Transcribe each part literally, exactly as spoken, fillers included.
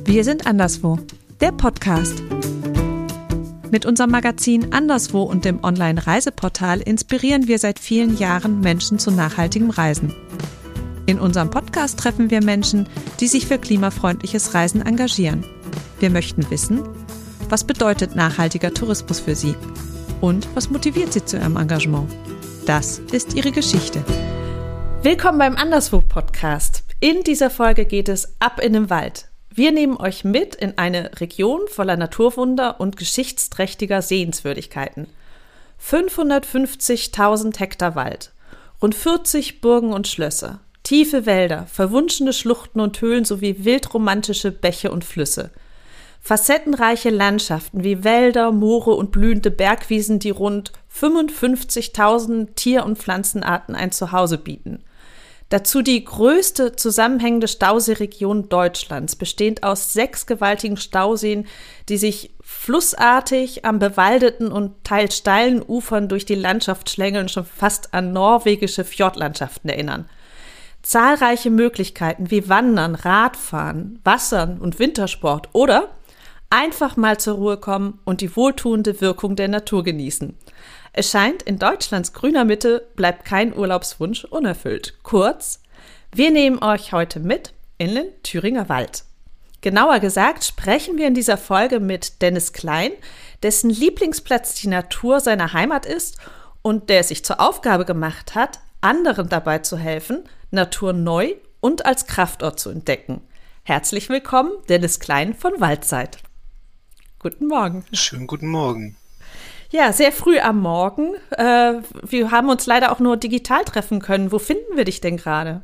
Wir sind Anderswo, der Podcast. Mit unserem Magazin Anderswo und dem Online-Reiseportal inspirieren wir seit vielen Jahren Menschen zu nachhaltigem Reisen. In unserem Podcast treffen wir Menschen, die sich für klimafreundliches Reisen engagieren. Wir möchten wissen, was bedeutet nachhaltiger Tourismus für sie und was motiviert sie zu ihrem Engagement. Das ist ihre Geschichte. Willkommen beim Anderswo-Podcast. In dieser Folge geht es ab in den Wald. Wir nehmen euch mit in eine Region voller Naturwunder und geschichtsträchtiger Sehenswürdigkeiten. fünfhundertfünfzigtausend Hektar Wald, rund vierzig Burgen und Schlösser, tiefe Wälder, verwunschene Schluchten und Höhlen sowie wildromantische Bäche und Flüsse. Facettenreiche Landschaften wie Wälder, Moore und blühende Bergwiesen, die rund fünfundfünfzigtausend Tier- und Pflanzenarten ein Zuhause bieten. Dazu die größte zusammenhängende Stauseeregion Deutschlands, bestehend aus sechs gewaltigen Stauseen, die sich flussartig am bewaldeten und teils steilen Ufern durch die Landschaft schlängeln, schon fast an norwegische Fjordlandschaften erinnern. Zahlreiche Möglichkeiten wie Wandern, Radfahren, Wassern und Wintersport oder einfach mal zur Ruhe kommen und die wohltuende Wirkung der Natur genießen. Es scheint, in Deutschlands grüner Mitte bleibt kein Urlaubswunsch unerfüllt. Kurz, wir nehmen euch heute mit in den Thüringer Wald. Genauer gesagt sprechen wir in dieser Folge mit Dennis Klein, dessen Lieblingsplatz die Natur seiner Heimat ist und der es sich zur Aufgabe gemacht hat, anderen dabei zu helfen, Natur neu und als Kraftort zu entdecken. Herzlich willkommen, Dennis Klein von Waldzeit. Guten Morgen. Schönen guten Morgen. Ja, sehr früh am Morgen. Äh, wir haben uns leider auch nur digital treffen können. Wo finden wir dich denn gerade?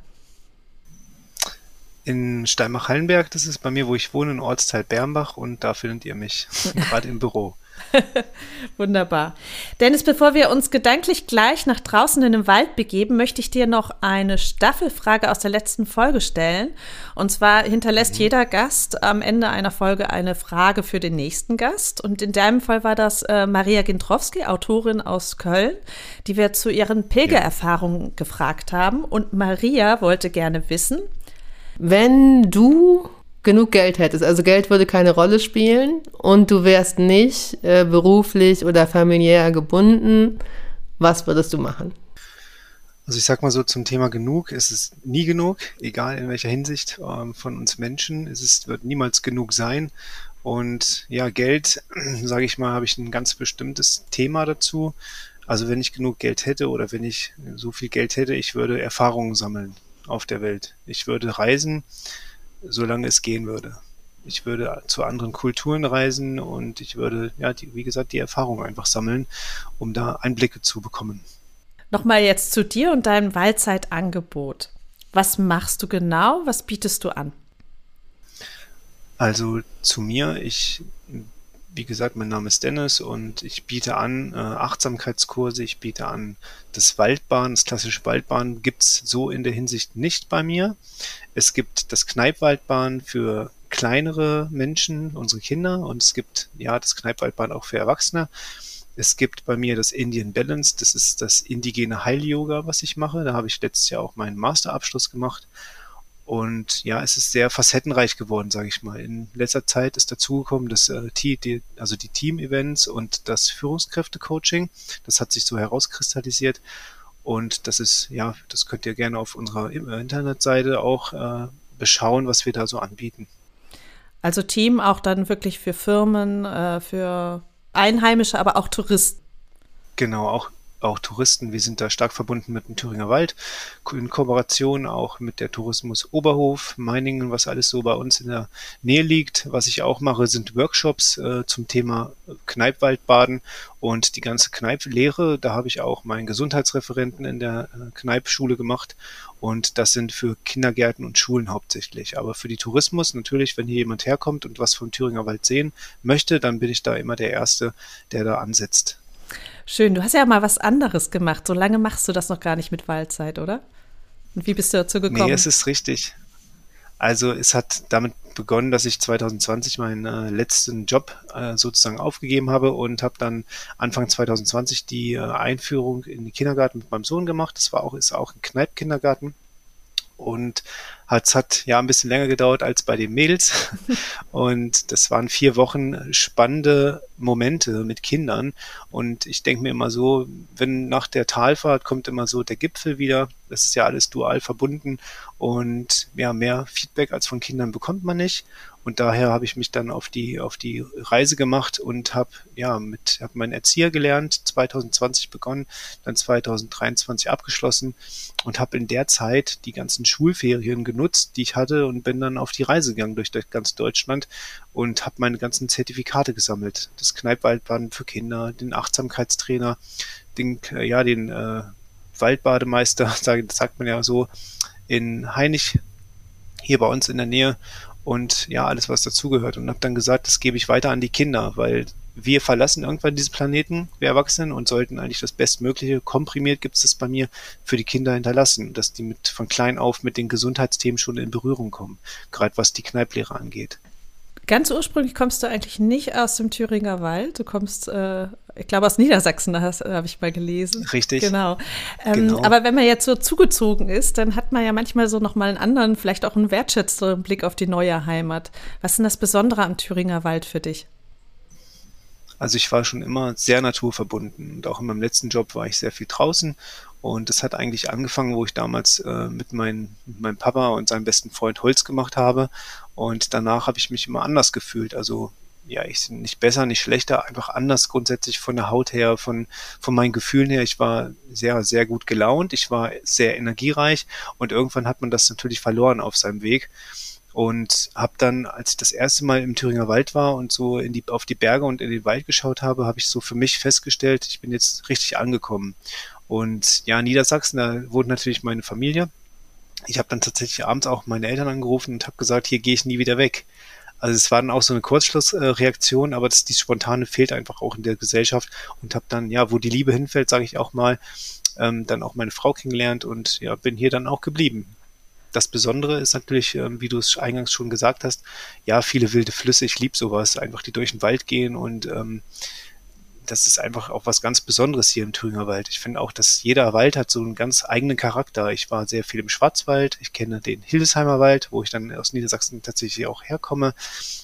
In Steinbach-Hallenberg, das ist bei mir, wo ich wohne, im Ortsteil Bernbach, und da findet ihr mich gerade im Büro. Wunderbar. Dennis, bevor wir uns gedanklich gleich nach draußen in den Wald begeben, möchte ich dir noch eine Staffelfrage aus der letzten Folge stellen. Und zwar hinterlässt mhm. jeder Gast am Ende einer Folge eine Frage für den nächsten Gast. Und in deinem Fall war das äh, Maria Gintrowski, Autorin aus Köln, die wir zu ihren Pilgererfahrungen ja. gefragt haben. Und Maria wollte gerne wissen, wenn du genug Geld hättest, also Geld würde keine Rolle spielen und du wärst nicht äh, beruflich oder familiär gebunden, was würdest du machen? Also ich sag mal so, zum Thema genug, es ist nie genug, egal in welcher Hinsicht ähm, von uns Menschen, es ist, wird niemals genug sein. Und ja, Geld, sage ich mal, habe ich ein ganz bestimmtes Thema dazu. Also wenn ich genug Geld hätte oder wenn ich so viel Geld hätte, ich würde Erfahrungen sammeln auf der Welt. Ich würde reisen, solange es gehen würde. Ich würde zu anderen Kulturen reisen und ich würde, ja, die, wie gesagt, die Erfahrung einfach sammeln, um da Einblicke zu bekommen. Nochmal jetzt zu dir und deinem Waldzeitangebot. Was machst du genau? Was bietest du an? Also zu mir, ich, wie gesagt, mein Name ist Dennis und ich biete an äh, Achtsamkeitskurse, ich biete an das Waldbaden, das klassische Waldbaden gibt's so in der Hinsicht nicht bei mir. Es gibt das Kneippwaldbaden für kleinere Menschen, unsere Kinder, und es gibt ja das Kneippwaldbaden auch für Erwachsene. Es gibt bei mir das Indian Balance, das ist das indigene Heil-Yoga, was ich mache. Da habe ich letztes Jahr auch meinen Masterabschluss gemacht. Und ja, es ist sehr facettenreich geworden, sage ich mal. In letzter Zeit ist dazugekommen, dass äh, die, also die Team-Events und das Führungskräfte-Coaching, das hat sich so herauskristallisiert. Und das ist, ja, das könnt ihr gerne auf unserer Internetseite auch äh, beschauen, was wir da so anbieten. Also Team auch dann wirklich für Firmen, äh, für Einheimische, aber auch Touristen. Genau, auch auch Touristen. Wir sind da stark verbunden mit dem Thüringer Wald, in Kooperation auch mit der Tourismus Oberhof, Meiningen, was alles so bei uns in der Nähe liegt. Was ich auch mache, sind Workshops äh, zum Thema Kneippwaldbaden und die ganze Kneipp-Lehre. Da habe ich auch meinen Gesundheitsreferenten in der äh, Kneippschule gemacht und das sind für Kindergärten und Schulen hauptsächlich. Aber für die Tourismus natürlich, wenn hier jemand herkommt und was vom Thüringer Wald sehen möchte, dann bin ich da immer der Erste, der da ansetzt. Schön, du hast ja mal was anderes gemacht. So lange machst du das noch gar nicht mit Waldzeit, oder? Und wie bist du dazu gekommen? Nee, es ist richtig. Also es hat damit begonnen, dass ich zwanzig zwanzig meinen äh, letzten Job äh, sozusagen aufgegeben habe und habe dann Anfang zwanzig zwanzig die äh, Einführung in den Kindergarten mit meinem Sohn gemacht. Das war auch, ist auch ein Kneipp-Kindergarten. Und Hat, hat ja ein bisschen länger gedauert als bei den Mädels. Und das waren vier Wochen spannende Momente mit Kindern. Und ich denke mir immer so, wenn nach der Talfahrt kommt immer so der Gipfel wieder. Das ist ja alles dual verbunden. Und ja, mehr Feedback als von Kindern bekommt man nicht. Und daher habe ich mich dann auf die auf die Reise gemacht und habe ja mit habe meinen Erzieher gelernt, zwanzig zwanzig begonnen, dann zwanzig dreiundzwanzig abgeschlossen und habe in der Zeit die ganzen Schulferien genutzt, die ich hatte, und bin dann auf die Reise gegangen durch ganz Deutschland und habe meine ganzen Zertifikate gesammelt. Das Kneipp-Waldbaden für Kinder, den Achtsamkeitstrainer, den ja den äh, Waldbademeister, sagt, sagt man ja so, in Hainich, hier bei uns in der Nähe, und ja, alles, was dazugehört. Und habe dann gesagt, das gebe ich weiter an die Kinder, weil wir verlassen irgendwann diesen Planeten, wir Erwachsenen, und sollten eigentlich das Bestmögliche, komprimiert gibt es das bei mir, für die Kinder hinterlassen, dass die mit von klein auf mit den Gesundheitsthemen schon in Berührung kommen, gerade was die Kneiplehre angeht. Ganz ursprünglich kommst du eigentlich nicht aus dem Thüringer Wald. Du kommst, äh, ich glaube, aus Niedersachsen, das habe ich mal gelesen. Richtig. Genau. Ähm, genau. Aber wenn man jetzt so zugezogen ist, dann hat man ja manchmal so nochmal einen anderen, vielleicht auch einen wertschätzenderen Blick auf die neue Heimat. Was ist denn das Besondere am Thüringer Wald für dich? Also ich war schon immer sehr naturverbunden und auch in meinem letzten Job war ich sehr viel draußen, und das hat eigentlich angefangen, wo ich damals äh, mit, mein, mit meinem Papa und seinem besten Freund Holz gemacht habe, und danach habe ich mich immer anders gefühlt, also ja, ich bin nicht besser, nicht schlechter, einfach anders grundsätzlich von der Haut her, von, von meinen Gefühlen her. Ich war sehr, sehr gut gelaunt, ich war sehr energiereich, und irgendwann hat man das natürlich verloren auf seinem Weg. Und habe dann, als ich das erste Mal im Thüringer Wald war und so in die, auf die Berge und in den Wald geschaut habe, habe ich so für mich festgestellt, ich bin jetzt richtig angekommen. Und ja, in Niedersachsen, da wohnt natürlich meine Familie. Ich habe dann tatsächlich abends auch meine Eltern angerufen und habe gesagt, hier gehe ich nie wieder weg. Also es war dann auch so eine Kurzschlussreaktion, aber das, die Spontane fehlt einfach auch in der Gesellschaft, und habe dann, ja, wo die Liebe hinfällt, sage ich auch mal, ähm, dann auch meine Frau kennengelernt und ja, bin hier dann auch geblieben. Das Besondere ist natürlich, ähm, wie du es eingangs schon gesagt hast, ja, viele wilde Flüsse, ich liebe sowas, einfach die durch den Wald gehen, und ähm, das ist einfach auch was ganz Besonderes hier im Thüringer Wald. Ich finde auch, dass jeder Wald hat so einen ganz eigenen Charakter. Ich war sehr viel im Schwarzwald, ich kenne den Hildesheimer Wald, wo ich dann aus Niedersachsen tatsächlich auch herkomme,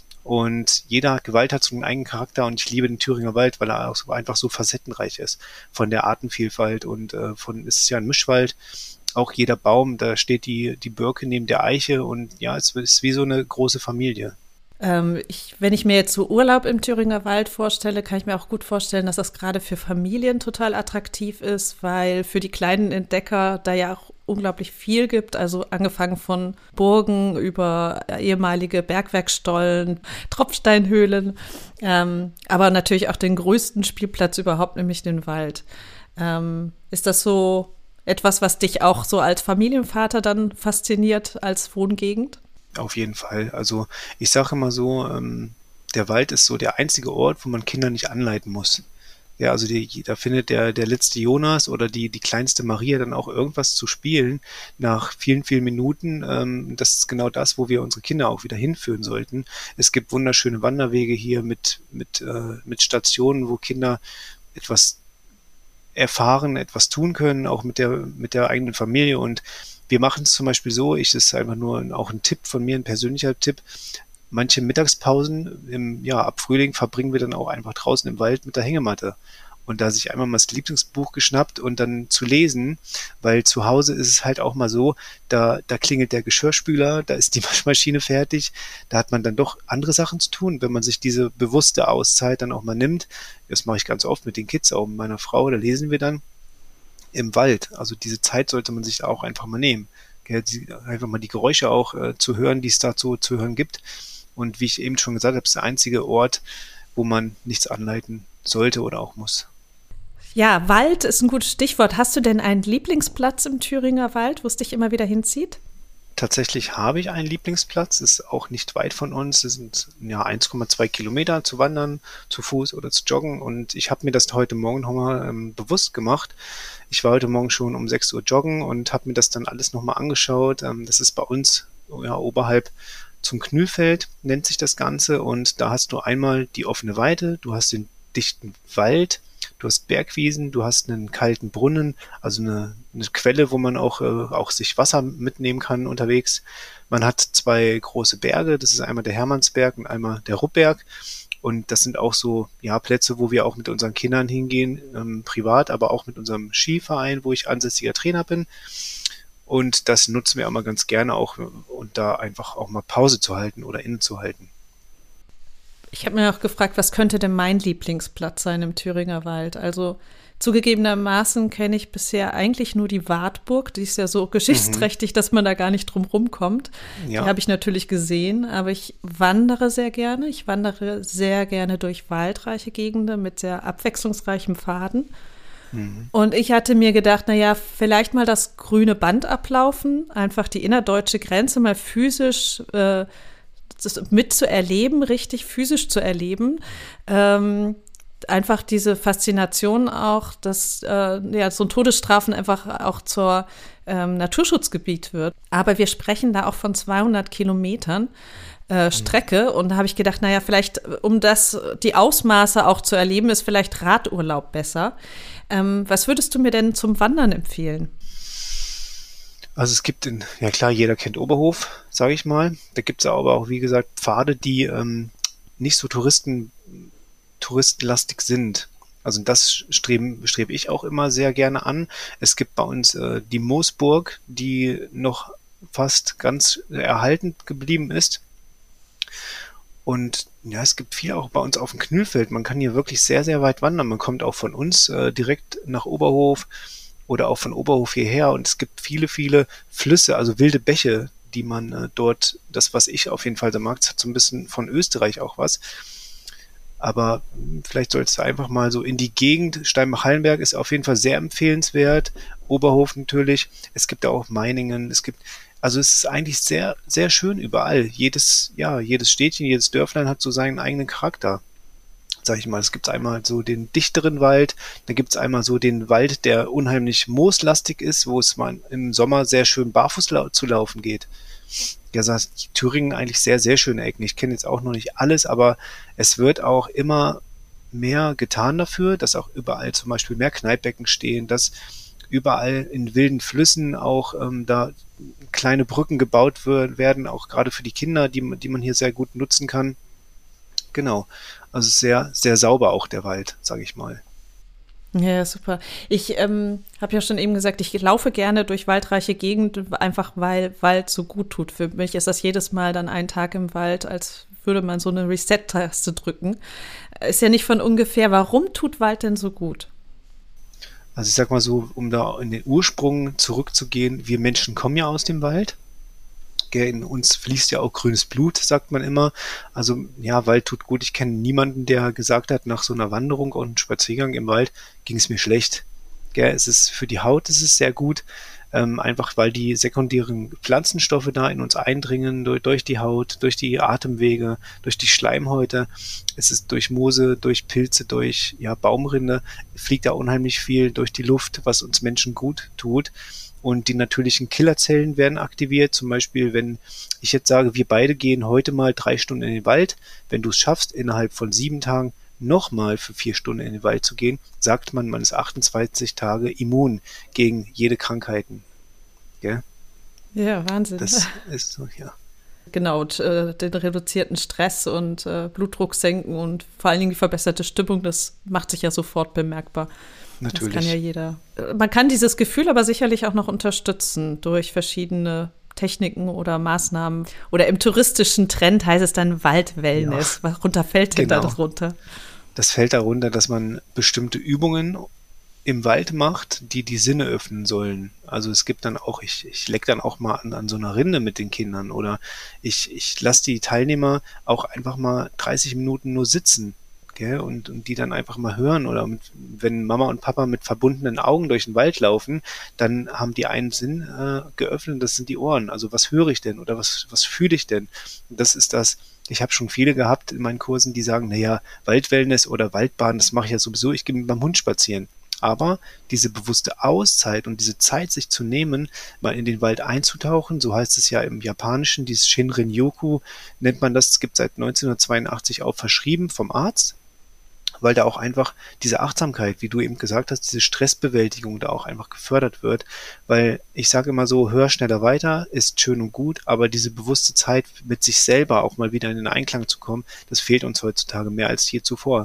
und jeder Wald hat so einen eigenen Charakter, und ich liebe den Thüringer Wald, weil er auch so, einfach so facettenreich ist von der Artenvielfalt, und äh, von, es ist ja ein Mischwald. Auch jeder Baum, da steht die, die Birke neben der Eiche, und ja, es ist wie so eine große Familie. Ähm, ich, wenn ich mir jetzt so Urlaub im Thüringer Wald vorstelle, kann ich mir auch gut vorstellen, dass das gerade für Familien total attraktiv ist, weil für die kleinen Entdecker da ja auch unglaublich viel gibt, also angefangen von Burgen über ehemalige Bergwerkstollen, Tropfsteinhöhlen, ähm, aber natürlich auch den größten Spielplatz überhaupt, nämlich den Wald. Ähm, ist das so etwas, was dich auch so als Familienvater dann fasziniert als Wohngegend? Auf jeden Fall. Also ich sage immer so, ähm, der Wald ist so der einzige Ort, wo man Kinder nicht anleiten muss. Ja, also die, da findet der, der letzte Jonas oder die, die kleinste Maria dann auch irgendwas zu spielen nach vielen, vielen Minuten. Ähm, das ist genau das, wo wir unsere Kinder auch wieder hinführen sollten. Es gibt wunderschöne Wanderwege hier mit, mit, äh, mit Stationen, wo Kinder etwas erfahren, etwas tun können, auch mit der, mit der eigenen Familie. Und wir machen es zum Beispiel so, ich, das ist einfach nur auch ein Tipp von mir, ein persönlicher Tipp. Manche Mittagspausen im, ja, ab Frühling verbringen wir dann auch einfach draußen im Wald mit der Hängematte. Und da sich einmal mal das Lieblingsbuch geschnappt und dann zu lesen, weil zu Hause ist es halt auch mal so, da, da klingelt der Geschirrspüler, da ist die Waschmaschine fertig, da hat man dann doch andere Sachen zu tun, wenn man sich diese bewusste Auszeit dann auch mal nimmt. Das mache ich ganz oft mit den Kids, auch mit meiner Frau, da lesen wir dann im Wald. Also diese Zeit sollte man sich auch einfach mal nehmen. Einfach mal die Geräusche auch äh, zu hören, die es dazu zu hören gibt. Und wie ich eben schon gesagt habe, ist der einzige Ort, wo man nichts anleiten sollte oder auch muss. Ja, Wald ist ein gutes Stichwort. Hast du denn einen Lieblingsplatz im Thüringer Wald, wo es dich immer wieder hinzieht? Tatsächlich habe ich einen Lieblingsplatz, ist auch nicht weit von uns. Es sind ja eins Komma zwei Kilometer zu wandern, zu Fuß oder zu joggen. Und ich habe mir das heute Morgen nochmal ähm, bewusst gemacht. Ich war heute Morgen schon um sechs Uhr joggen und habe mir das dann alles nochmal angeschaut. Ähm, das ist bei uns ja, oberhalb zum Knüllfeld, nennt sich das Ganze. Und da hast du einmal die offene Weide, du hast den dichten Wald, du hast Bergwiesen, du hast einen kalten Brunnen, also eine, eine Quelle, wo man auch, äh, auch sich Wasser mitnehmen kann unterwegs. Man hat zwei große Berge, das ist einmal der Hermannsberg und einmal der Ruppberg. Und das sind auch so, ja, Plätze, wo wir auch mit unseren Kindern hingehen, ähm, privat, aber auch mit unserem Skiverein, wo ich ansässiger Trainer bin. Und das nutzen wir auch mal ganz gerne auch, und da einfach auch mal Pause zu halten oder innezuhalten. Ich habe mir auch gefragt, was könnte denn mein Lieblingsplatz sein im Thüringer Wald? Also zugegebenermaßen kenne ich bisher eigentlich nur die Wartburg. Die ist ja so geschichtsträchtig, mhm. dass man da gar nicht drum rumkommt. Ja. Die habe ich natürlich gesehen, aber ich wandere sehr gerne. Ich wandere sehr gerne durch waldreiche Gegenden mit sehr abwechslungsreichem Pfaden. Mhm. Und ich hatte mir gedacht, naja, vielleicht mal das grüne Band ablaufen, einfach die innerdeutsche Grenze mal physisch äh, das mitzuerleben, richtig physisch zu erleben. Ähm, einfach diese Faszination auch, dass äh, ja, so ein Todesstrafen einfach auch zur ähm, Naturschutzgebiet wird. Aber wir sprechen da auch von zweihundert Kilometern äh, Strecke. Und da habe ich gedacht, naja, vielleicht, um das, die Ausmaße auch zu erleben, ist vielleicht Radurlaub besser. Ähm, was würdest du mir denn zum Wandern empfehlen? Also es gibt in, ja klar, jeder kennt Oberhof, sage ich mal. Da gibt es aber auch, wie gesagt, Pfade, die ähm, nicht so Touristen touristenlastig sind. Also das streben, strebe ich auch immer sehr gerne an. Es gibt bei uns äh, die Moosburg, die noch fast ganz erhalten geblieben ist. Und ja, es gibt viel auch bei uns auf dem Knüllfeld. Man kann hier wirklich sehr, sehr weit wandern. Man kommt auch von uns äh, direkt nach Oberhof oder auch von Oberhof hierher. Und es gibt viele, viele Flüsse, also wilde Bäche, die man äh, dort, das, was ich auf jeden Fall so mag, hat so ein bisschen von Österreich auch was. Aber vielleicht sollst du einfach mal so in die Gegend. Steinbach-Hallenberg ist auf jeden Fall sehr empfehlenswert. Oberhof natürlich. Es gibt ja auch Meiningen. Es gibt, also es ist eigentlich sehr, sehr schön überall. Jedes, ja, jedes Städtchen, jedes Dörflein hat so seinen eigenen Charakter. Sag ich mal, es gibt einmal so den dichteren Wald, dann gibt es einmal so den Wald, der unheimlich mooslastig ist, wo es mal im Sommer sehr schön barfuß lau- zu laufen geht. Ja, so ist Thüringen eigentlich sehr, sehr schöne Ecken. Ich kenne jetzt auch noch nicht alles, aber es wird auch immer mehr getan dafür, dass auch überall zum Beispiel mehr Kneippbecken stehen, dass überall in wilden Flüssen auch ähm, da kleine Brücken gebaut wird, werden, auch gerade für die Kinder, die, die man hier sehr gut nutzen kann. Genau, also sehr, sehr sauber auch der Wald, sage ich mal. Ja, super. Ich ähm, habe ja schon eben gesagt, ich laufe gerne durch waldreiche Gegenden, einfach weil Wald so gut tut. Für mich ist das jedes Mal dann ein Tag im Wald, als würde man so eine Reset-Taste drücken. Ist ja nicht von ungefähr. Warum tut Wald denn so gut? Also ich sag mal so, um da in den Ursprung zurückzugehen, wir Menschen kommen ja aus dem Wald. In uns fließt ja auch grünes Blut, sagt man immer. Also ja, Wald tut gut. Ich kenne niemanden, der gesagt hat, nach so einer Wanderung und Spaziergang im Wald ging es mir schlecht. Gell, es ist für die Haut ist es sehr gut, ähm, einfach weil die sekundären Pflanzenstoffe da in uns eindringen, durch, durch die Haut, durch die Atemwege, durch die Schleimhäute. Es ist durch Moose, durch Pilze, durch ja, Baumrinde, fliegt da unheimlich viel durch die Luft, was uns Menschen gut tut. Und die natürlichen Killerzellen werden aktiviert. Zum Beispiel, wenn ich jetzt sage, wir beide gehen heute mal drei Stunden in den Wald. Wenn du es schaffst, innerhalb von sieben Tagen nochmal für vier Stunden in den Wald zu gehen, sagt man, man ist achtundzwanzig Tage immun gegen jede Krankheiten. Gell? Ja, Wahnsinn. Das ist so, ja. Genau, und, äh, den reduzierten Stress und äh, Blutdruck senken und vor allen Dingen die verbesserte Stimmung, das macht sich ja sofort bemerkbar. Natürlich. Das kann ja jeder. Man kann dieses Gefühl aber sicherlich auch noch unterstützen durch verschiedene Techniken oder Maßnahmen. Oder im touristischen Trend heißt es dann Waldwellness. Ja. Worunter fällt denn genau. da darunter? Das fällt darunter, dass man bestimmte Übungen im Wald macht, die die Sinne öffnen sollen. Also es gibt dann auch, ich, ich leck dann auch mal an, an so einer Rinde mit den Kindern oder ich, ich lasse die Teilnehmer auch einfach mal dreißig Minuten nur sitzen. Und, und die dann einfach mal hören oder mit, wenn Mama und Papa mit verbundenen Augen durch den Wald laufen, dann haben die einen Sinn äh, geöffnet, das sind die Ohren. Also was höre ich denn oder was, was fühle ich denn? Und das ist das, ich habe schon viele gehabt in meinen Kursen, die sagen, naja, Waldwellness oder Waldbahn, das mache ich ja sowieso, ich gehe mit meinem Hund spazieren. Aber diese bewusste Auszeit und diese Zeit, sich zu nehmen, mal in den Wald einzutauchen, so heißt es ja im Japanischen, dieses Shinrin-yoku nennt man das, es gibt seit neunzehnhundertzweiundachtzig auch verschrieben vom Arzt. weil da auch einfach diese Achtsamkeit, wie du eben gesagt hast, diese Stressbewältigung da auch einfach gefördert wird, weil ich sage immer so, höher, schneller, weiter ist schön und gut, aber diese bewusste Zeit mit sich selber auch mal wieder in den Einklang zu kommen, das fehlt uns heutzutage mehr als je zuvor.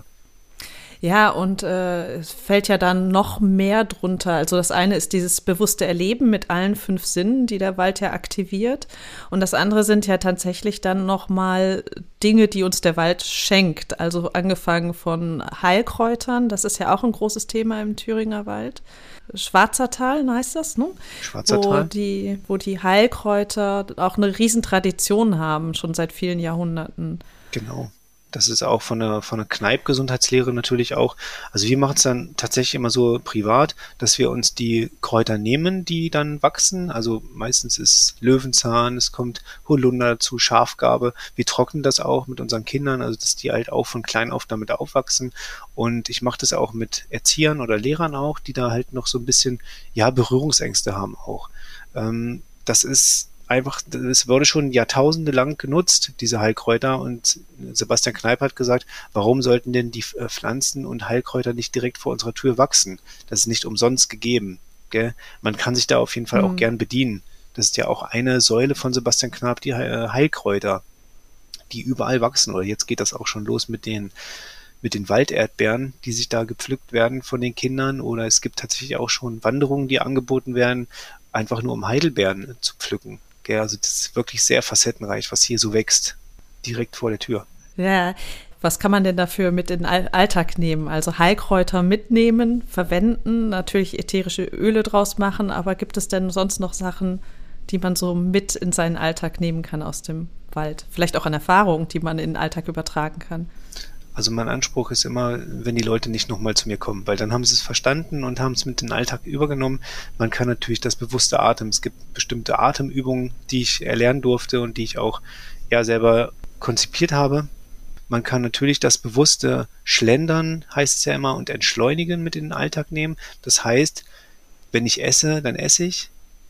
Ja, und äh, es fällt ja dann noch mehr drunter. Also das eine ist dieses bewusste Erleben mit allen fünf Sinnen, die der Wald ja aktiviert. Und das andere sind ja tatsächlich dann noch mal Dinge, die uns der Wald schenkt. Also angefangen von Heilkräutern, das ist ja auch ein großes Thema im Thüringer Wald. Schwarzertal heißt das, ne? Schwarzertal. Wo die, wo die Heilkräuter auch eine Riesentradition haben, schon seit vielen Jahrhunderten. Genau. Das ist auch von der, von der Kneipp-Gesundheitslehre natürlich auch. Also wir machen es dann tatsächlich immer so privat, dass wir uns die Kräuter nehmen, die dann wachsen. Also meistens ist Löwenzahn, es kommt Holunder dazu, Schafgarbe. Wir trocknen das auch mit unseren Kindern, also dass die halt auch von klein auf damit aufwachsen. Und ich mache das auch mit Erziehern oder Lehrern auch, die da halt noch so ein bisschen, ja, Berührungsängste haben auch. Ähm, das ist einfach, es wurde schon Jahrtausende lang genutzt, diese Heilkräuter, und Sebastian Kneipp hat gesagt, warum sollten denn die Pflanzen und Heilkräuter nicht direkt vor unserer Tür wachsen? Das ist nicht umsonst gegeben. Gell? Man kann sich da auf jeden Fall mhm. auch gern bedienen. Das ist ja auch eine Säule von Sebastian Kneipp, die Heilkräuter, die überall wachsen. Oder jetzt geht das auch schon los mit den mit den Walderdbeeren, die sich da gepflückt werden von den Kindern. Oder es gibt tatsächlich auch schon Wanderungen, die angeboten werden, einfach nur um Heidelbeeren zu pflücken. Also das ist wirklich sehr facettenreich, was hier so wächst, direkt vor der Tür. Ja, was kann man denn dafür mit in den Alltag nehmen? Also Heilkräuter mitnehmen, verwenden, natürlich ätherische Öle draus machen, aber gibt es denn sonst noch Sachen, die man so mit in seinen Alltag nehmen kann aus dem Wald? Vielleicht auch an Erfahrungen, die man in den Alltag übertragen kann? Also mein Anspruch ist immer, wenn die Leute nicht nochmal zu mir kommen, weil dann haben sie es verstanden und haben es mit in den Alltag übergenommen. Man kann natürlich das bewusste Atmen, es gibt bestimmte Atemübungen, die ich erlernen durfte und die ich auch ja selber konzipiert habe. Man kann natürlich das bewusste Schlendern, heißt es ja immer, und Entschleunigen mit in den Alltag nehmen. Das heißt, wenn ich esse, dann esse ich.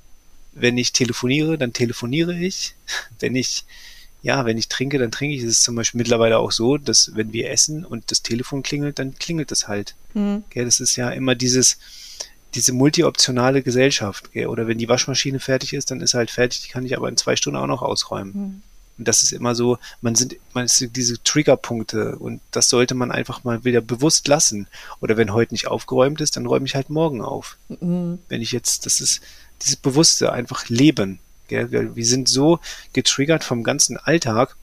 Wenn ich telefoniere, dann telefoniere ich. Wenn ich Ja, wenn ich trinke, dann trinke ich. Es ist zum Beispiel mittlerweile auch so, dass wenn wir essen und das Telefon klingelt, dann klingelt es halt. Mhm. Gell, das ist ja immer dieses, diese multioptionale Gesellschaft. Gell? Oder wenn die Waschmaschine fertig ist, dann ist sie halt fertig, die kann ich aber in zwei Stunden auch noch ausräumen. Mhm. Und das ist immer so, man sind, man ist diese Triggerpunkte, und das sollte man einfach mal wieder bewusst lassen. Oder wenn heute nicht aufgeräumt ist, dann räume ich halt morgen auf. Mhm. Wenn ich jetzt, das ist dieses bewusste einfach Leben. Wir, wir sind so getriggert vom ganzen Alltag.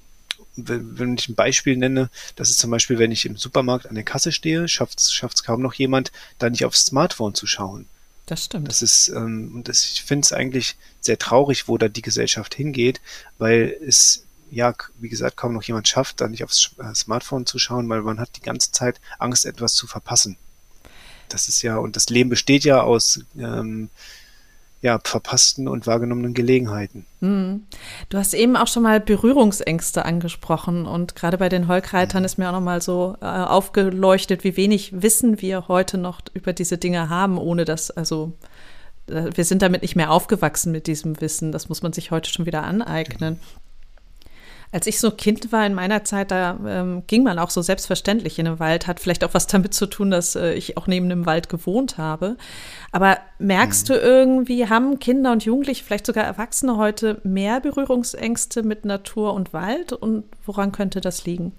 Wenn, wenn ich ein Beispiel nenne, das ist zum Beispiel, wenn ich im Supermarkt an der Kasse stehe, schafft es kaum noch jemand, da nicht aufs Smartphone zu schauen. Das stimmt. Das ist, ähm, und das, ich finde es eigentlich sehr traurig, wo da die Gesellschaft hingeht, weil es, ja, wie gesagt, kaum noch jemand schafft, da nicht aufs Smartphone zu schauen, weil man hat die ganze Zeit Angst, etwas zu verpassen. Das ist ja, und das Leben besteht ja aus ähm, ja, verpassten und wahrgenommenen Gelegenheiten. Mhm. Du hast eben auch schon mal Berührungsängste angesprochen, und gerade bei den Heilkräutern mhm. ist mir auch noch mal so äh, aufgeleuchtet, wie wenig Wissen wir heute noch über diese Dinge haben, ohne dass, also äh, wir sind damit nicht mehr aufgewachsen mit diesem Wissen, das muss man sich heute schon wieder aneignen. Mhm. Als ich so Kind war in meiner Zeit, da ähm, ging man auch so selbstverständlich in den Wald, hat vielleicht auch was damit zu tun, dass äh, ich auch neben dem Wald gewohnt habe. Aber merkst mhm. du irgendwie, haben Kinder und Jugendliche, vielleicht sogar Erwachsene heute mehr Berührungsängste mit Natur und Wald, und woran könnte das liegen?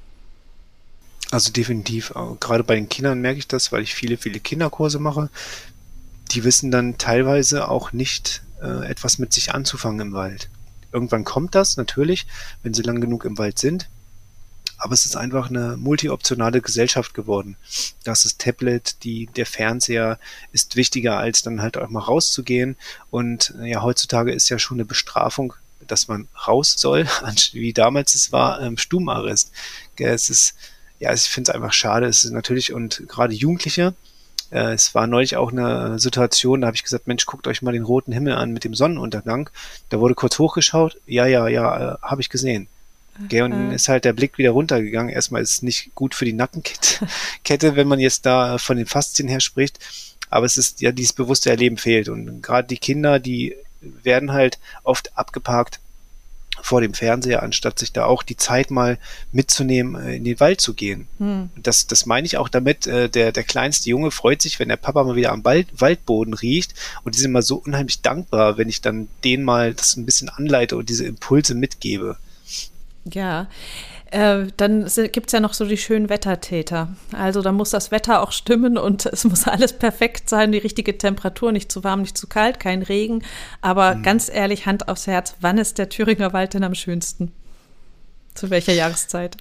Also definitiv, gerade bei den Kindern merke ich das, weil ich viele, viele Kinderkurse mache. Die wissen dann teilweise auch nicht, äh, etwas mit sich anzufangen im Wald. Irgendwann kommt das, natürlich, wenn sie lang genug im Wald sind. Aber es ist einfach eine multioptionale Gesellschaft geworden. Das Tablet, die, der Fernseher ist wichtiger, als dann halt auch mal rauszugehen. Und ja, heutzutage ist ja schon eine Bestrafung, dass man raus soll, wie damals es war, ähm, Stubenarrest. Es ist, ja, ich finde es einfach schade. Es ist natürlich, und gerade Jugendliche, äh, es war neulich auch eine Situation, da habe ich gesagt, Mensch, guckt euch mal den roten Himmel an mit dem Sonnenuntergang. Da wurde kurz hochgeschaut. Ja, ja, ja, äh, habe ich gesehen. Okay, und dann ist halt der Blick wieder runtergegangen. Erstmal ist es nicht gut für die Nackenkette, Kette, wenn man jetzt da von den Faszien her spricht. Aber es ist ja, dieses bewusste Erleben fehlt. Und gerade die Kinder, die werden halt oft abgeparkt vor dem Fernseher, anstatt sich da auch die Zeit mal mitzunehmen, äh, in den Wald zu gehen. Hm. Das, das meine ich auch damit, äh, der, der kleinste Junge freut sich, wenn der Papa mal wieder am Wald, Waldboden riecht, und die sind immer so unheimlich dankbar, wenn ich dann denen mal das ein bisschen anleite und diese Impulse mitgebe. Ja, äh, dann gibt es ja noch so die schönen Wettertäter. Also da muss das Wetter auch stimmen und es muss alles perfekt sein, die richtige Temperatur, nicht zu warm, nicht zu kalt, kein Regen. Aber mhm. ganz ehrlich, Hand aufs Herz, wann ist der Thüringer Wald denn am schönsten? Zu welcher Jahreszeit?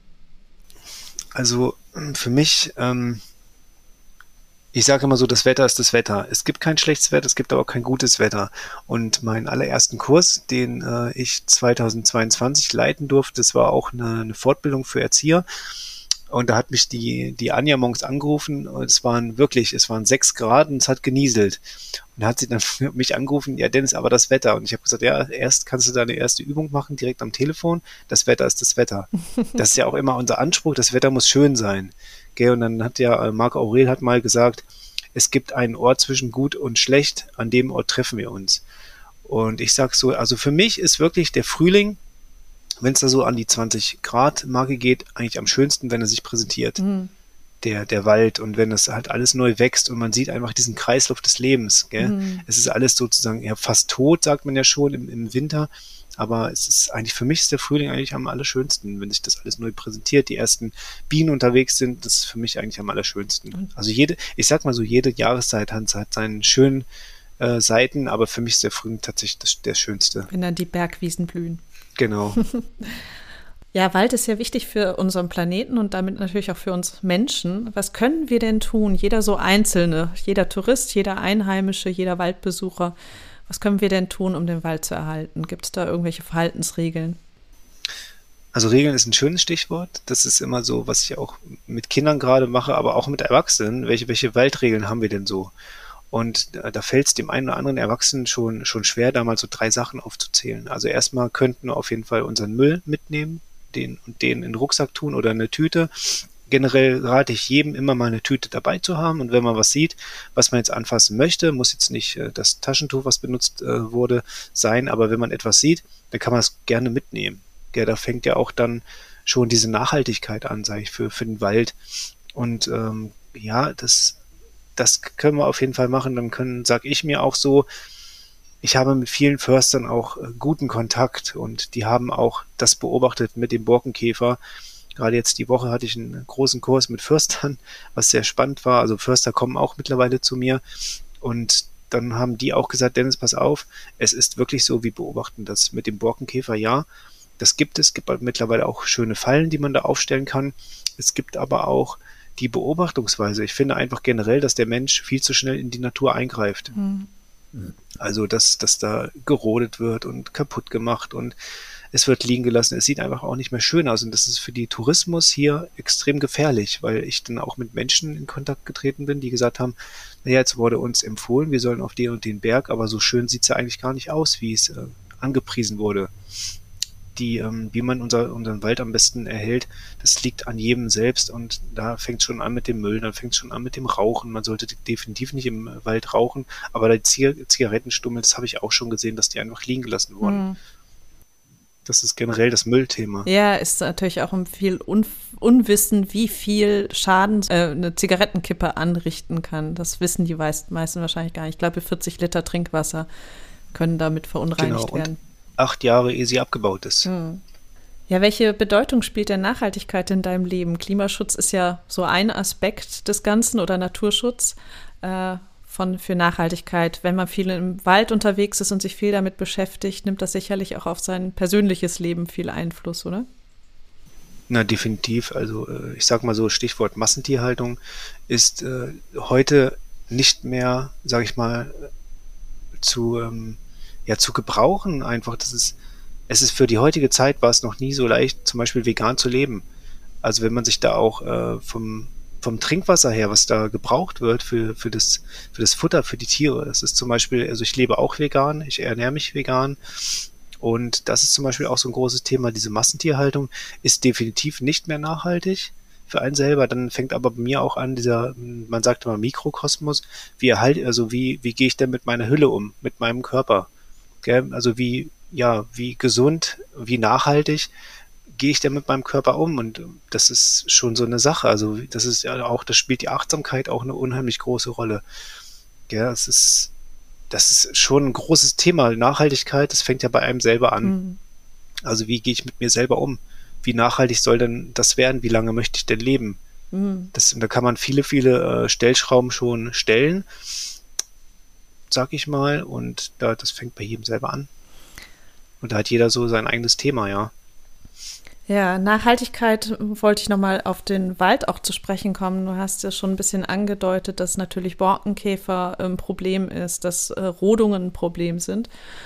Also für mich, ähm, ich sage immer so, das Wetter ist das Wetter. Es gibt kein schlechtes Wetter, es gibt aber auch kein gutes Wetter. Und meinen allerersten Kurs, den äh, ich zweitausendzweiundzwanzig leiten durfte, das war auch eine, eine Fortbildung für Erzieher. Und da hat mich die, die Anja morgens angerufen und es waren wirklich, es waren sechs Grad und es hat genieselt. Und da hat sie dann mich angerufen, ja Dennis, aber das Wetter. Und ich habe gesagt, ja, erst kannst du deine erste Übung machen, direkt am Telefon. Das Wetter ist das Wetter. Das ist ja auch immer unser Anspruch, das Wetter muss schön sein. Okay, und dann hat ja Marc Aurel hat mal gesagt, es gibt einen Ort zwischen gut und schlecht, an dem Ort treffen wir uns. Und ich sag so, also für mich ist wirklich der Frühling, wenn es da so an die zwanzig Grad Marke geht, eigentlich am schönsten, wenn er sich präsentiert. Mhm. Der, der Wald, und wenn das halt alles neu wächst und man sieht einfach diesen Kreislauf des Lebens. Gell? Mhm. Es ist alles sozusagen ja, fast tot, sagt man ja schon im, im Winter. Aber es ist eigentlich, für mich ist der Frühling eigentlich am allerschönsten, wenn sich das alles neu präsentiert, die ersten Bienen unterwegs sind, das ist für mich eigentlich am allerschönsten. Also jede, ich sag mal so, jede Jahreszeit hat, hat seinen schönen äh, Seiten, aber für mich ist der Frühling tatsächlich das, der schönste. Wenn dann die Bergwiesen blühen. Genau. Ja, Wald ist ja wichtig für unseren Planeten und damit natürlich auch für uns Menschen. Was können wir denn tun? Jeder so Einzelne, jeder Tourist, jeder Einheimische, jeder Waldbesucher. Was können wir denn tun, um den Wald zu erhalten? Gibt es da irgendwelche Verhaltensregeln? Also Regeln ist ein schönes Stichwort. Das ist immer so, was ich auch mit Kindern gerade mache, aber auch mit Erwachsenen. Welche, welche Waldregeln haben wir denn so? Und da, da fällt es dem einen oder anderen Erwachsenen schon, schon schwer, da mal so drei Sachen aufzuzählen. Also erstmal könnten wir auf jeden Fall unseren Müll mitnehmen, den und den in den Rucksack tun oder eine Tüte. Generell rate ich jedem, immer mal eine Tüte dabei zu haben, und wenn man was sieht, was man jetzt anfassen möchte, muss jetzt nicht äh, das Taschentuch, was benutzt äh, wurde, sein, aber wenn man etwas sieht, dann kann man es gerne mitnehmen. Ja, da fängt ja auch dann schon diese Nachhaltigkeit an, sage ich, für, für den Wald. Und ähm, ja, das, das können wir auf jeden Fall machen. Dann können, sage ich mir auch so, ich habe mit vielen Förstern auch äh, guten Kontakt, und die haben auch das beobachtet mit dem Borkenkäfer. Gerade jetzt die Woche hatte ich einen großen Kurs mit Förstern, was sehr spannend war. Also Förster kommen auch mittlerweile zu mir, und dann haben die auch gesagt, Dennis, pass auf, es ist wirklich so, wir beobachten das mit dem Borkenkäfer, ja, das gibt es. Es gibt halt mittlerweile auch schöne Fallen, die man da aufstellen kann. Es gibt aber auch die Beobachtungsweise. Ich finde einfach generell, dass der Mensch viel zu schnell in die Natur eingreift. Mhm. Also, dass, dass da gerodet wird und kaputt gemacht und es wird liegen gelassen. Es sieht einfach auch nicht mehr schön aus, und das ist für die Tourismus hier extrem gefährlich, weil ich dann auch mit Menschen in Kontakt getreten bin, die gesagt haben, naja, jetzt wurde uns empfohlen, wir sollen auf den und den Berg, aber so schön sieht es ja eigentlich gar nicht aus, wie es äh, angepriesen wurde. Die, ähm, wie man unser, unseren Wald am besten erhält, das liegt an jedem selbst, und da fängt es schon an mit dem Müll, dann fängt es schon an mit dem Rauchen. Man sollte definitiv nicht im Wald rauchen, aber die Ziga- Zigarettenstummel, das habe ich auch schon gesehen, dass die einfach liegen gelassen wurden. Mhm. Das ist generell das Müllthema. Ja, ist natürlich auch um viel Un- Unwissen, wie viel Schaden äh, eine Zigarettenkippe anrichten kann. Das wissen die meisten wahrscheinlich gar nicht. Ich glaube, vierzig Liter Trinkwasser können damit verunreinigt genau, werden. Acht Jahre, ehe sie abgebaut ist. Hm. Ja, welche Bedeutung spielt denn Nachhaltigkeit in deinem Leben? Klimaschutz ist ja so ein Aspekt des Ganzen, oder Naturschutz äh, von, für Nachhaltigkeit. Wenn man viel im Wald unterwegs ist und sich viel damit beschäftigt, nimmt das sicherlich auch auf sein persönliches Leben viel Einfluss, oder? Na, definitiv. Also äh, ich sag mal so, Stichwort Massentierhaltung ist äh, heute nicht mehr, sag ich mal, zu ähm, ja zu gebrauchen. Einfach, das ist, es ist für die heutige Zeit, war es noch nie so leicht, zum Beispiel vegan zu leben. Also wenn man sich da auch äh, vom vom Trinkwasser her, was da gebraucht wird für für das für das Futter für die Tiere, das ist zum Beispiel, also ich lebe auch vegan, ich ernähre mich vegan, und das ist zum Beispiel auch so ein großes Thema. Diese Massentierhaltung ist definitiv nicht mehr nachhaltig für einen selber. Dann fängt aber bei mir auch an, dieser, man sagt immer Mikrokosmos, wie erhalte, also wie wie gehe ich denn mit meiner Hülle um, mit meinem Körper? Gell? Also wie ja, wie gesund, wie nachhaltig gehe ich denn mit meinem Körper um? Und das ist schon so eine Sache. Also das ist ja auch, das spielt die Achtsamkeit auch eine unheimlich große Rolle. Ja, es ist, das ist schon ein großes Thema. Nachhaltigkeit, das fängt ja bei einem selber an. Mhm. Also wie gehe ich mit mir selber um? Wie nachhaltig soll denn das werden? Wie lange möchte ich denn leben? Mhm. Das, da kann man viele, viele äh, Stellschrauben schon stellen, sag ich mal. Und da, das fängt bei jedem selber an. Und da hat jeder so sein eigenes Thema, ja. Ja, Nachhaltigkeit wollte ich nochmal auf den Wald auch zu sprechen kommen. Du hast ja schon ein bisschen angedeutet, dass natürlich Borkenkäfer ein Problem ist, dass äh, Rodungen ein Problem sind.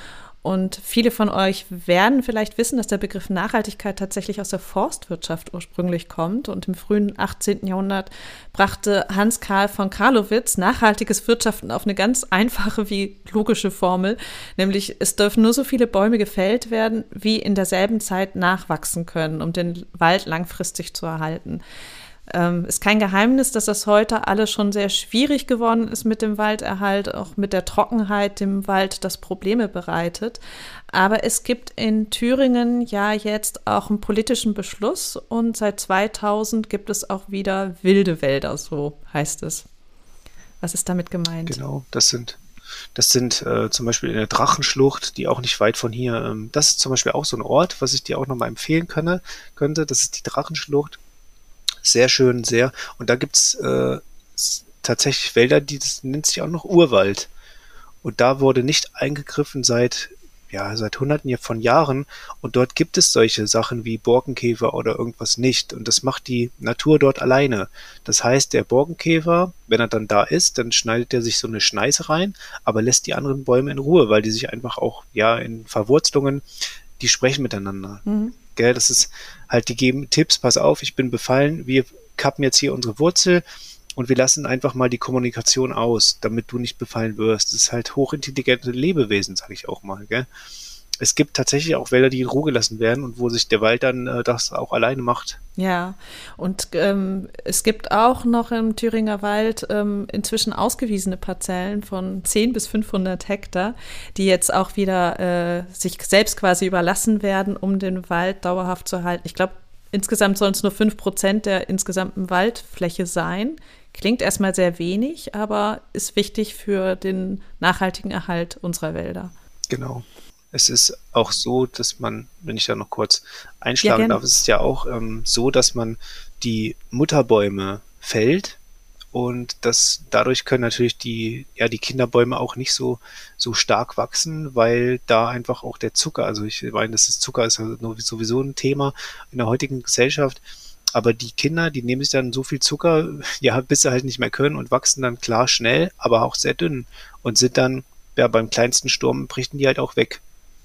Und viele von euch werden vielleicht wissen, dass der Begriff Nachhaltigkeit tatsächlich aus der Forstwirtschaft ursprünglich kommt. Und im frühen achtzehnten. Jahrhundert brachte Hans Karl von Carlowitz nachhaltiges Wirtschaften auf eine ganz einfache wie logische Formel. Nämlich, es dürfen nur so viele Bäume gefällt werden, wie in derselben Zeit nachwachsen können, um den Wald langfristig zu erhalten. Ähm, ist kein Geheimnis, dass das heute alles schon sehr schwierig geworden ist mit dem Walderhalt, auch mit der Trockenheit dem Wald das Probleme bereitet. Aber es gibt in Thüringen ja jetzt auch einen politischen Beschluss und seit zweitausend gibt es auch wieder wilde Wälder, so heißt es. Was ist damit gemeint? Genau, das sind Das sind äh, zum Beispiel in der Drachenschlucht, die auch nicht weit von hier, ähm, das ist zum Beispiel auch so ein Ort, was ich dir auch nochmal empfehlen könne, könnte. Das ist die Drachenschlucht. Sehr schön, sehr. Und da gibt's äh, s- tatsächlich Wälder, die das nennt sich auch noch Urwald. Und da wurde nicht eingegriffen seit, ja, seit Hunderten von Jahren. Und dort gibt es solche Sachen wie Borkenkäfer oder irgendwas nicht. Und das macht die Natur dort alleine. Das heißt, der Borkenkäfer, wenn er dann da ist, dann schneidet er sich so eine Schneise rein, aber lässt die anderen Bäume in Ruhe, weil die sich einfach auch, ja, in Verwurzelungen, die sprechen miteinander. Mhm. Gell, das ist halt, die geben Tipps, pass auf, ich bin befallen, wir kappen jetzt hier unsere Wurzel und wir lassen einfach mal die Kommunikation aus, damit du nicht befallen wirst. Das ist halt hochintelligente Lebewesen, sage ich auch mal, gell. Es gibt tatsächlich auch Wälder, die in Ruhe gelassen werden und wo sich der Wald dann äh, das auch alleine macht. Ja, und ähm, es gibt auch noch im Thüringer Wald ähm, inzwischen ausgewiesene Parzellen von zehn bis fünfhundert Hektar, die jetzt auch wieder äh, sich selbst quasi überlassen werden, um den Wald dauerhaft zu halten. Ich glaube, insgesamt sollen es nur fünf Prozent der insgesamten Waldfläche sein. Klingt erstmal sehr wenig, aber ist wichtig für den nachhaltigen Erhalt unserer Wälder. Genau. Es ist auch so, dass man, wenn ich da noch kurz einschlagen gerne. darf, es ist ja auch ähm, so, dass man die Mutterbäume fällt und das, dadurch können natürlich die, ja, die Kinderbäume auch nicht so, so stark wachsen, weil da einfach auch der Zucker, also ich meine, das ist Zucker ist ja sowieso ein Thema in der heutigen Gesellschaft, aber die Kinder, die nehmen sich dann so viel Zucker, ja, bis sie halt nicht mehr können und wachsen dann klar schnell, aber auch sehr dünn und sind dann, ja, beim kleinsten Sturm brichten die halt auch weg.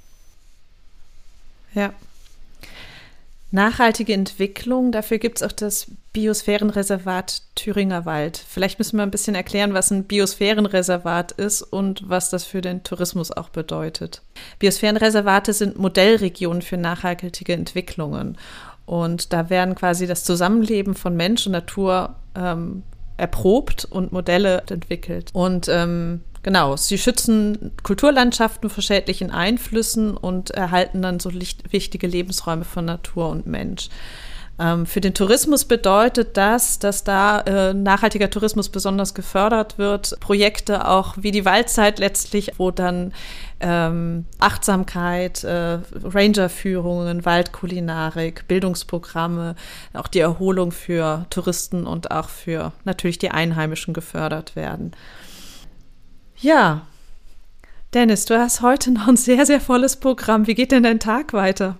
Ja. Nachhaltige Entwicklung, dafür gibt es auch das Biosphärenreservat Thüringer Wald. Vielleicht müssen wir ein bisschen erklären, was ein Biosphärenreservat ist und was das für den Tourismus auch bedeutet. Biosphärenreservate sind Modellregionen für nachhaltige Entwicklungen. Und da werden quasi das Zusammenleben von Mensch und Natur ähm, erprobt und Modelle entwickelt. Und ähm, genau, sie schützen Kulturlandschaften vor schädlichen Einflüssen und erhalten dann so licht, wichtige Lebensräume von Natur und Mensch. Ähm, für den Tourismus bedeutet das, dass da äh, nachhaltiger Tourismus besonders gefördert wird. Projekte auch wie die Waldzeit letztlich, wo dann ähm, Achtsamkeit, äh, Rangerführungen, Waldkulinarik, Bildungsprogramme, auch die Erholung für Touristen und auch für natürlich die Einheimischen gefördert werden. Ja, Dennis, du hast heute noch ein sehr, sehr volles Programm. Wie geht denn dein Tag weiter?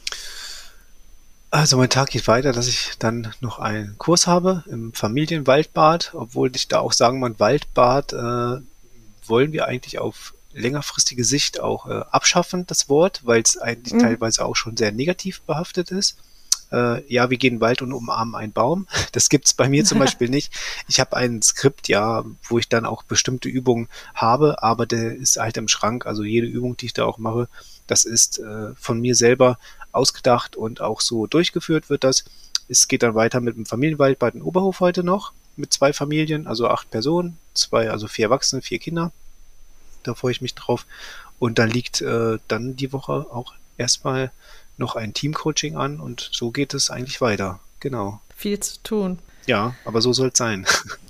Also mein Tag geht weiter, dass ich dann noch einen Kurs habe im Familienwaldbad, obwohl ich da auch sagen muss, Waldbad äh, wollen wir eigentlich auf längerfristige Sicht auch äh, abschaffen, das Wort, weil es eigentlich mhm. teilweise auch schon sehr negativ behaftet ist. Äh, ja, wir gehen in den Wald und umarmen einen Baum. Das gibt's bei mir zum Beispiel nicht. Ich habe ein Skript, ja, wo ich dann auch bestimmte Übungen habe, aber der ist halt im Schrank. Also jede Übung, die ich da auch mache, das ist äh, von mir selber ausgedacht und auch so durchgeführt wird das. Es geht dann weiter mit dem Familienwaldbad in Oberhof heute noch, mit zwei Familien, also acht Personen, zwei, also vier Erwachsene, vier Kinder. Da freue ich mich drauf. Und da liegt äh, dann die Woche auch erstmal noch ein Teamcoaching an und so geht es eigentlich weiter. Genau. Viel zu tun. Ja, aber so soll es sein.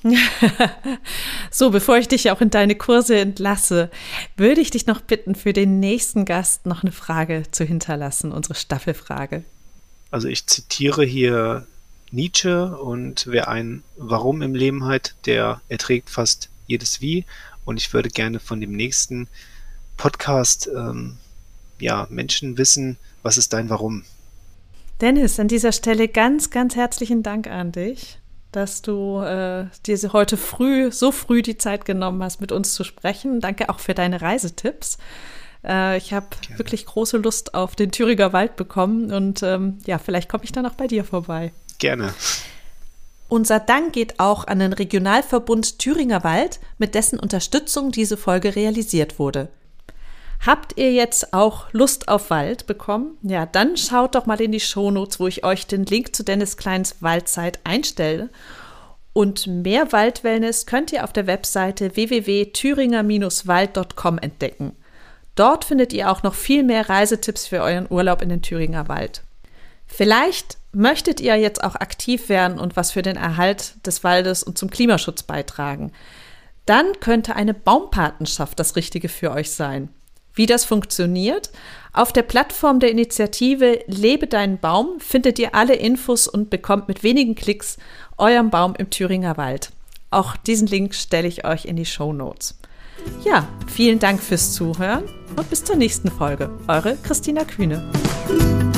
So, bevor ich dich auch in deine Kurse entlasse, würde ich dich noch bitten, für den nächsten Gast noch eine Frage zu hinterlassen, unsere Staffelfrage. Also ich zitiere hier Nietzsche und wer ein Warum im Leben hat, der erträgt fast jedes Wie. Und ich würde gerne von dem nächsten Podcast ähm, ja, Menschen wissen, was ist dein Warum? Dennis, an dieser Stelle ganz, ganz herzlichen Dank an dich, dass du äh, dir heute früh, so früh die Zeit genommen hast, mit uns zu sprechen. Danke auch für deine Reisetipps. Äh, ich habe wirklich große Lust auf den Thüringer Wald bekommen und ähm, ja, vielleicht komme ich dann auch bei dir vorbei. Gerne. Unser Dank geht auch an den Regionalverbund Thüringer Wald, mit dessen Unterstützung diese Folge realisiert wurde. Habt ihr jetzt auch Lust auf Wald bekommen? Ja, dann schaut doch mal in die Shownotes, wo ich euch den Link zu Dennis Kleins Waldzeit einstelle. Und mehr Waldwellness könnt ihr auf der Webseite w w w punkt thüringer Bindestrich wald punkt com entdecken. Dort findet ihr auch noch viel mehr Reisetipps für euren Urlaub in den Thüringer Wald. Vielleicht möchtet ihr jetzt auch aktiv werden und was für den Erhalt des Waldes und zum Klimaschutz beitragen. Dann könnte eine Baumpatenschaft das Richtige für euch sein. Wie das funktioniert? Auf der Plattform der Initiative Lebe deinen Baum findet ihr alle Infos und bekommt mit wenigen Klicks euren Baum im Thüringer Wald. Auch diesen Link stelle ich euch in die Shownotes. Ja, vielen Dank fürs Zuhören und bis zur nächsten Folge. Eure Christina Kühne.